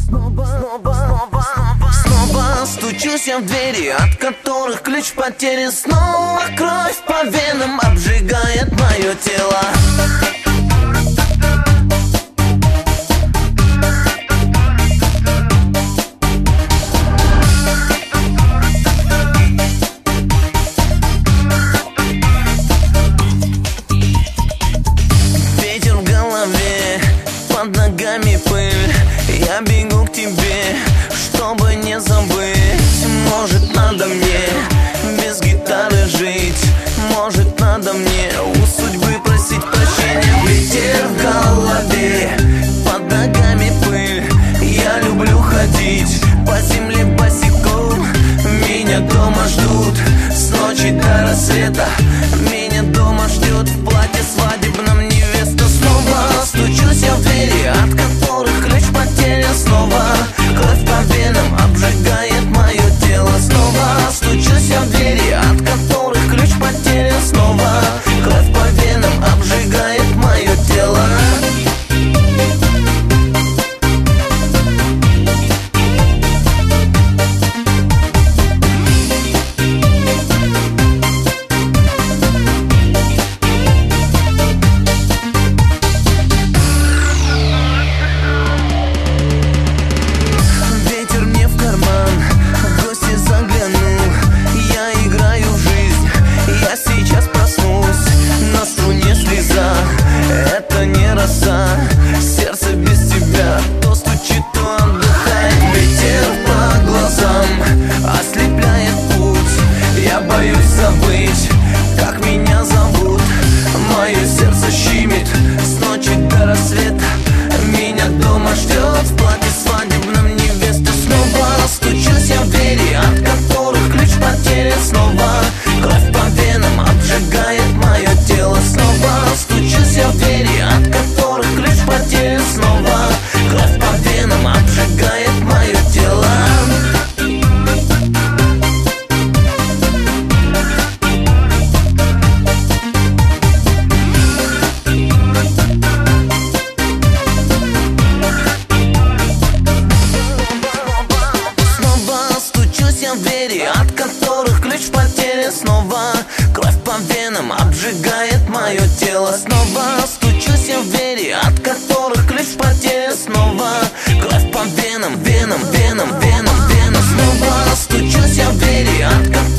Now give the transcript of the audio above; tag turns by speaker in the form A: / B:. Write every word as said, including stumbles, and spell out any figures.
A: Снова, снова, снова, снова стучусь я в двери, от которых ключ потерян. Снова кровь по венам обжигает мое тело. Ветер в голове, под ногами пыль. Я бегу к тебе, чтобы не забыть. Может, надо мне без гитары жить. Может, надо мне у судьбы просить прощения. Ветер в голове, под ногами пыль. Я люблю ходить по земле босиком. Меня дома ждут с ночи до рассвета. Меня дома ждет в платье свадебном невеста. Снова стучусь я в двери, от которых ключ потерян. Снова кровь по венам обжигает мое тело. Снова стучусь я в двери, от которых ключ потерян. Снова кровь по венам обжигает мое тело. Сердце без тебя то стучит, то отдыхает. Ветер по глазам ослепляет путь. Я боюсь забыть, как меня зовут. Мое сердце щемит с ночи до рассвета. Меня дома ждет в платье свадебном невеста. Снова стучусь я в двери, от которых ключ потерян. Снова кровь по венам обжигает мое тело. Снова стучусь я в двери, от которых ключ потерян. Снова кровь по венам обжигает мое тело. Снова стучусь я в двери, от которых ключ потерян. Снова кровь по венам обжигает мое тело. Снова стучусь я в двери, от которых ключ потерян. Снова кровь по венам, венам, венам, венам, венам. Снова стучусь я в двери, от которых